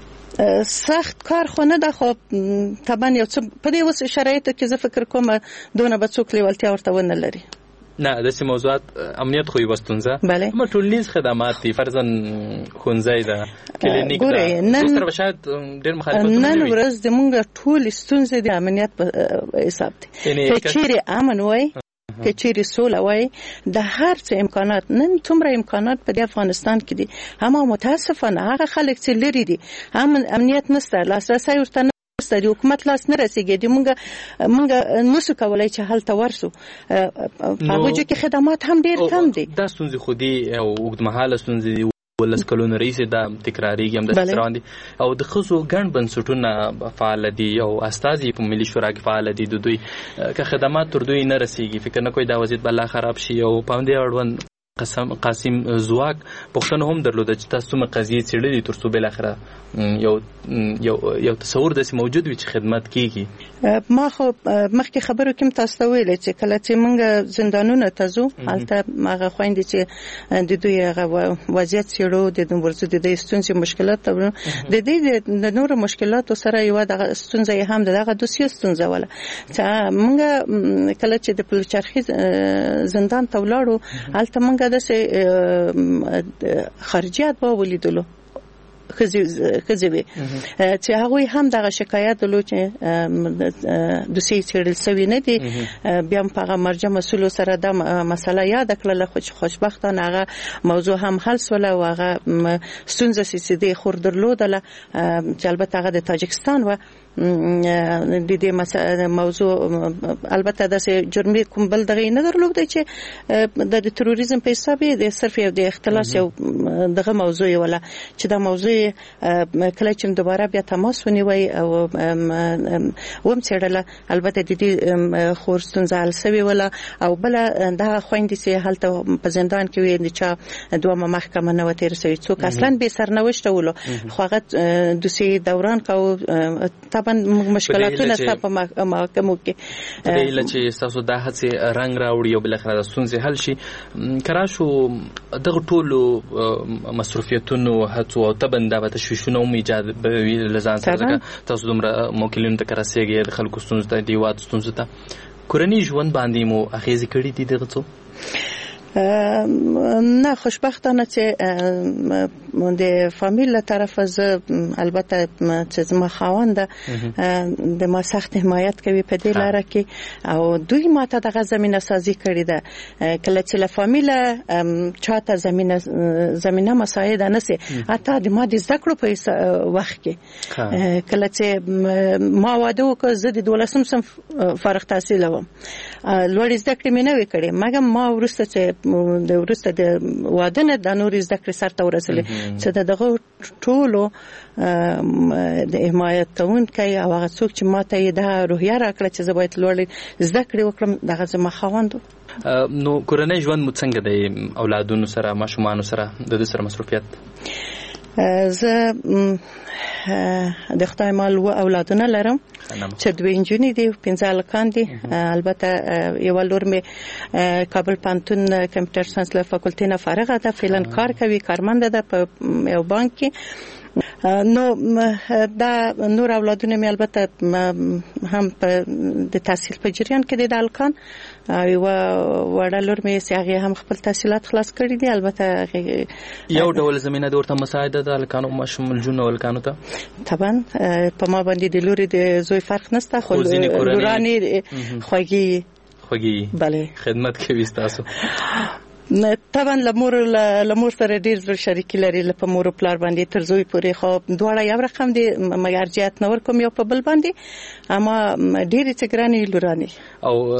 سخت کار خو نه ده، خو طبعا یو څه په دې اوس شرایطو کې زه فکر کوم دونه به څوک لیوالتیا ورته ونه لري. نه داسې موضوعات امنیت خو یوه ستونزه، اما ټولنیز خدمات دي، فرضاً ښوونځی ده، کلینیک ده، دې سره به شاید ډېر مخالفتونه نه وي. نن ورځ زموږ ټولې ستونزې د امنیت په حساب دي. که چیرې امن وای، که چیرې سوله وای، د هر څه امکانات نن څومره امکانات په دې افغانستان کې دي، اما متاسفانه هغه خلک چې لري دي هم امنیت نشته، لاسرسی ورته نشته، د حکومت لاس نه رسېږي. موږ موږ نشو کولی چې هلته ورسو. په هغو کې خدمات هم ډېر کم دي. دا ستونزې خو دي او اوږدمهاله ستونزې دي، ولس کلونه رئیس دا تکراریږي هم داسې روان دي. او د ښځو ګڼ بنسټونه فعاله دي او استازي په ملي شورا کې فعاله دي. د دوی که خدمات تر دوی نه رسېږي، فکر نه کوئ دا وضعیت به لا خراب شي. او په همدې اړوند قسم قاسم زواک پوښتنه هم درلوده چې تاسو څومره قضیې څېړلي تر څو بالاخره یو یو یو تصور داسې موجود وي چې خدمت کیږي. ما خو مخکې خبرو کې تاسو ته ویلې چې کله چې موږ زندانونو ته ځو هلته هغه خویندې چې د دوی هغه وضعیت څېړو، د ورځو د دې ستونزې مشکلات ته د دې د نورو مشکلاتو سره یوه دغه ستونزه یې هم د دغه دوسیه ستونزه وله چې موږ کله چې د پلچرخي زندان ته ولاړو هلته موږ داسې خارجیات به ولیدلو ښځې وې چې هغوی هم دغه شکایت درلود چې دوسیې څېړل سوي نه دي. بیا هم په هغه مرجع مسؤلو سره دا مسله یاده کړله، خو چې خوشبختانه هغه موضوع هم حل سوله او هغه ستونزه چې دې خور درلودله چې البته هغه د تاجکستان وه د دې موضوع البته داسې جرمي کوم بل دغه نه درلود چې د تروریزم په حساب د صرف یو د اختلاس یو دغه موضوع ولا چې دا موضوع کله چې دوباره بیا تماس ونیوي او وم څېړله البته د دې خور ستونزه حل سوې ولا او بل دا خویندې چې هلته په زندان کې وي چې دوه محکمه نه وته رسوي څوک اصلا به سرنوشت ولو خو هغه دوسیې دوران کو مشکلاتونه ستا په محکمو کې دله چې تاسو دا هڅې رنګ راوړي او بالاخره د ستونزې حل شي. کرا شو دغه ټولو مصروفیتونو هڅو او طبعا دا به تشویشونه هم ایجاد وي له ځان سره، ځکه تاسو دومره موکلینو ته که رسېږئ د خلکو ستونزو ته د هېواد ستونزو ته کورني ژوند باندې مو اغېزې کړي دي دغه څو؟ نه خوشبختانه چې د فامیل له طرفه زه البته چې زما خاونده د ما سخت حمایت کوي په دې لاره کې او دوی ماته دغه زمينه سازي کړې ده. کله چې له فامیل چاته زمينه زمينه مساعد نه سي اته د ما د ذکر په وخت کې کله چې ما واده وکړ زه د دولسم صنف فارغ التحصیل وم لوړ زده کړې مې نه وې کړې مګر ما ورسته چې د ورسته د واده نه د نور زده کړې سره ورسېلې چې دغه ټولو د حمایت کوونکی او هغه څوک چې ماته یې د روحیه راکړه چې زه باید لوړ زده کړې وکړم دغه زما خاوند. نو کورنۍ ژوند مو څنګه دی اولادونو سره ماشومانو سره د دې سره مصروفیت؟ زه د خدای مال و اولادونه لرم چې دوه نجونې دي پنځه هلکان دي. البته یو لور مې کابل پوهنتون کمپیوټر ساینس له فاکولټي نه فارغه ده فعلا کار کوي کارمنده ده په یو بانک کې. نو دا نور اولادونه مې البته هم په د تحصیل په جریان کې دي د هلکان او وړه لور مې چې هغه هم خپل تحصیلات خلاص کړي دي. البته یو ډول زمينه د ورته مساعده د هلکانو ماشوم جون او هلکانو ته طبعا په ما باندې د لوري د زوی فرق نشته خو لورانی خوږی خوږی بله خدمت کوي تاسو طبعا لمور لمور سره ډیر زړه شریکی لري په مور پلار باندې تر زوی پورې خو دواړه یو رقم دي مګر ارجحیت نور کوم یو په بل باندې اما ډیر څګرانی لورانی او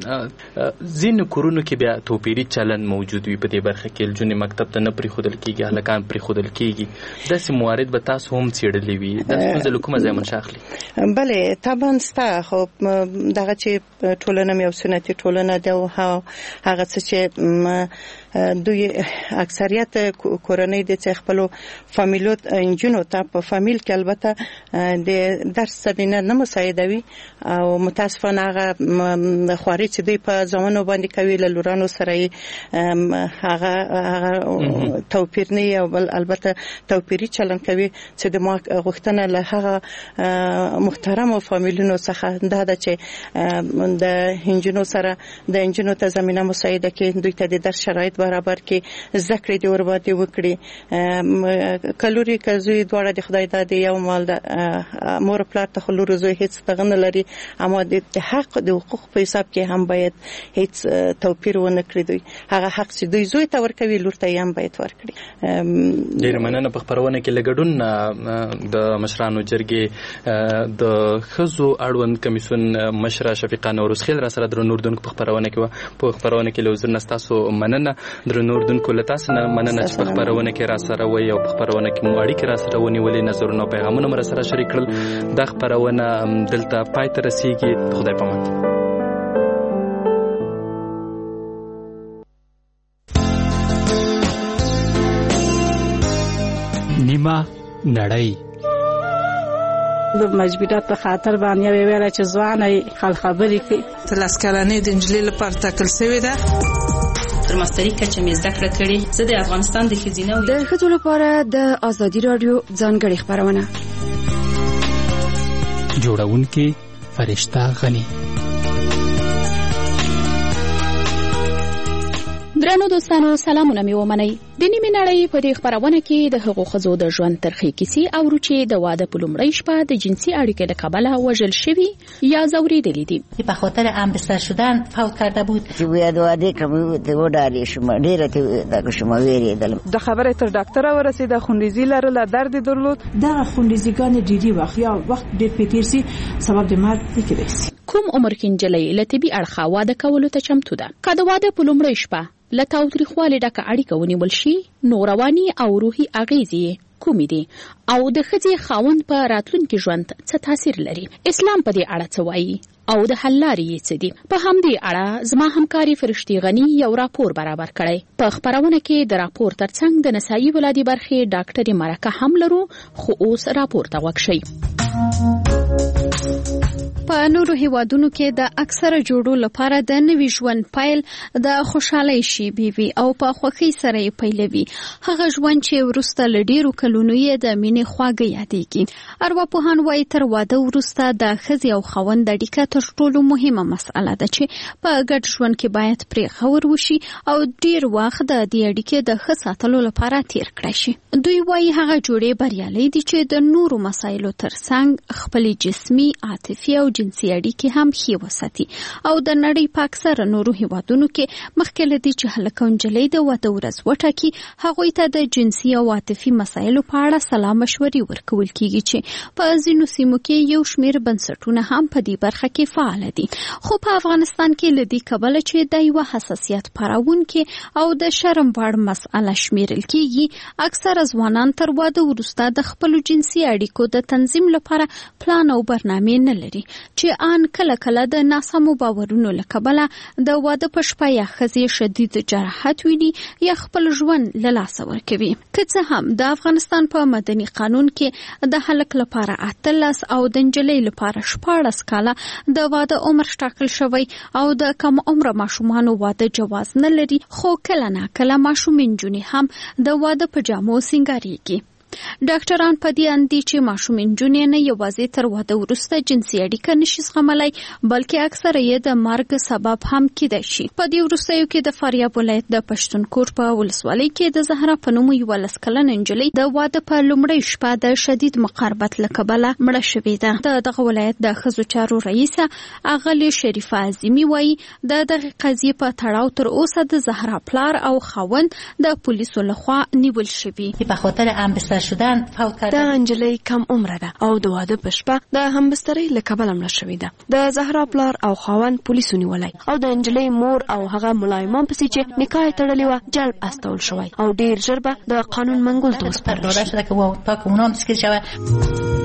زین کورونو کې بیا توپیری چلن موجود وي په دې برخه کې جنې مکتب ته نه پری خودل کیږي هلکان پری خودل کیږي داسې موارد به تاسو هم څېړلې وي د څه کومه ځای منشاخلي؟ بله طبعا ستا خو دغه چې ټولنه مې او سنتي ټولنه ده او هغه څه چې دوی اکثریت کورنۍ د خپل فامیلو انجنونو ته په فامیل کې البته د درس زمينه نه مساعدوي او متاسفانه هغه خواري چې دوی په ځوانو باندې کوي له لورانو سره هغه هغه توپیر نه او البته توپیری چلن کوي چې د ما غوښتنه له هغه محترم فامیلونو څخه دا ده چې د انجنونو سره د انجنونو ته زمينه مساعده کې دوی ته د درس شرایط برابر کې ذکر دی ور باندې وکړي کلوري کزوی دواړه د خدای د یو مال د مور پلار ته خلورو زوی هیڅ تغنه لري اما د حق د حقوق په حساب کې هم باید هیڅ توپیر ونه کړی دوی هغه حق چې دوی زوی ته ورکوي لور ته هم باید ورکړي. ډیر مننه په خبرونه کې لګډون د مشرانو جرګې د خزو اړوند کمیسیون مشره شفیقه نوروز خیل را سره د نوردون په خبرونه کې په خبرونه کې لوزر نستاسو مننه درنو اردوونکو له تاسو نه مننه چې په خبرونه کې را سره وي او په خبرونه کې مو اړیکې را سره ونیولې نظرونه او پیغامونه مر سره شریک کړل. دا خبرونه دلته پای ته رسیږي. خدای پامان. نیمه نړۍ د مجبوریت په خاطر باندې ویل چې ځواني خل خبرې کوي تلاسکرانې د انجلي لپاره تکل سوی ده تر ماستری کچه مې زده کړه کړې. زه د افغانستان د ښځینه د ښځو لپاره د ازادي رادیو ځانګړې خبرونه جوړونکې فرشته غني. درنو دوستانو سلامونه مې ومنئ. د نیمې نړۍ په دې خبرونه کې د هغو ښځو د ژوند ترخې کیسې اورو چې د واده په لومړۍ شپه د جنسي اړیکې له کبله وژل شوي یا ځورېدلي دي. به خاطر انبستر شدن فوت کرده بود. چې باید واده کوم ته وډارې شم ډیره ته دغه شم ویریدل. د خبره تر ډاکټر ورسېده خونریزي لرله درد درلود. دغه خونریزیګان ډیری وخت یا وخت ډیر پېتیر سي سبب د مرګ کېدای شي. کوم عمر کې نجلۍ له طبي اړخه واده کولو ته چمتو ده؟ که د واده په لومړۍ شپه له تاوتریخوالي ډکه اړیکه ونیول شي نو رواني او روحي اغیزې کومې دي او د ښځې خاوند په راتلونکي ژوند څه تاثیر لري؟ اسلام په دې اړه څه وایي او د حل لارې یې څه دي؟ په همدې اړه زما همکاري فرشتي غني یو راپور برابر کړی. په خبرونه کې د راپور ترڅنګ د نسایي ولادي برخې ډاکټرې مرکه هم لرو خو اوس راپور ته غوږ شئ. په نورو هیوادونو کې د اکثره جوړو لپاره د نوي ژوند پیل د خوشحالۍ شیبې وي او په خوښۍ سره یې پیلوي. هغه ژوند چې وروسته له ډېرو کلونو یې د مینې خواږه یادېږي. ارواپوهان وایي تر واده وروسته د ښځې او خاوند اړیکه تر ټولو مهمه مسئله ده چې په ګډ ژوند کې باید پرې غور وشي او ډېر وخت د دې اړیکې د ښه ساتلو لپاره تیر کړی شي. دوی وایي هغه جوړې بریالۍ دي چې د نورو مسایلو ترڅنګ خپلې جسمي، عاطفي او جنسي اړیکې هم ښې وساتي. او د نړۍ په اکثره نورو هیوادونو کې مخکې له دې چې هلک او نجلۍ د واده ورځ وټاکي، هغوی ته د جنسي او عاطفي مسایلو په اړه سلا مشورې ورکول کیږي چې په ځینو سیمو کې یو شمېر بنسټونه هم په دې برخه کې فعال دي. خو په افغانستان کې له دې کبله چې د یوه حساسیت پاروونکي او د شرم وړ مسأله شمیرل کیږي، اکثره ځوانان تر واده وروسته د خپلو جنسي اړیکو د تنظیم لپاره پلان او برنامې نه لري چې ان کله کله د ناسمو باورونو له کبله د واده په شپه یا ښځې شدید جراحت ویني یا خپل ژوند له لاسه ورکوي. که څه هم د افغانستان په مدني قانون کې د هلک لپاره اتلس او د نجلۍ لپاره شپاړس کاله د واده عمر ټاکل شوی او د کم عمره ماشومانو واده جواز نه لري، خو کله ناکله ماشومې نجونې هم د واده په جامو سینګاریږي. ډاکټران په دې اند دي چې ماشومې نجونې نه یوازې تر واده وروسته جنسي اړیکه نشي زغملی، بلکې اکثره یې د مرګ سبب هم کیدای شي. په دې وروستیو کې د فاریاب ولایت د پښتونکوټ په ولسوالۍ کې د زهرا په نوم یوه لس کلنه نجلۍ د واده په لومړۍ شپه د شدید مقاربت له کبله مړه شوې ده. د دغه ولایت د ښځو چارو رئیسه اغلې شریفه عظیمي وایي د دغې قضیې په تړاو تر اوسه د زهرا پلار او خاوند د پولیسو لخوا نیول شوي. به خاطر انبستر شدن فوت کرده. د انجلۍ کم عمره ده او د واده په شپه د همبسترۍ له کبله مړه شوې ده. د زهرا پلار او خاوند پولیسو نیولی او د انجلۍ مور او هغه ملایمان پسې چې نکاح یې تړلې وه جلب استول شوی او ډېر ژر به د قانون منګول ته وسپارل شي.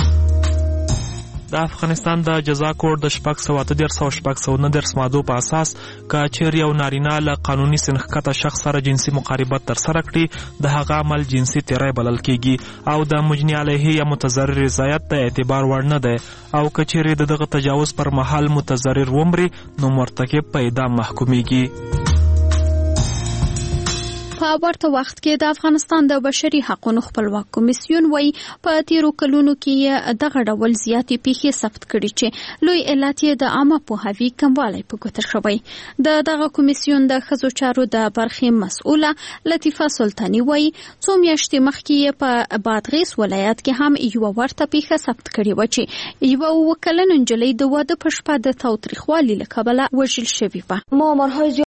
د افغانستان د جزا کوډ د شپږ سوه اته دېرش او شپږ سوه نهه دېرش مادو په اساس که چیرې یو نارینه له قانوني سنښکته شخص سره جنسي مقاربت ترسره کړي، د هغه عمل جنسي تیری بلل کیږي او د مجني علیه یا متضرر رضایت د اعتبار وړ نه دی. او که چیرې د دغه تجاوز پر مهال متضرر ومري نو مرتکب په اعدام محکومیږي. په ورته وخت کې د افغانستان د بشري حقوقو خپلواک کمیسیون وایي په تیرو کلونو کې دغه ډول زیاتې پیښې ثبت کړي چې لوی علت یې د عامه پوهاوي کموالی په ګوته شوی. د دغه کمیسیون د ښځو چارو د برخې مسؤله لطیفه سلطاني وایي څو میاشتې مخکې یې په بادغیس ولایت کې هم یوه ورته پیښه ثبت کړې وه چې یوه اووه کلنه نجلۍ د واده په شپه د تاوتریخوالي له کبله وژل شوې وه. ما مارهای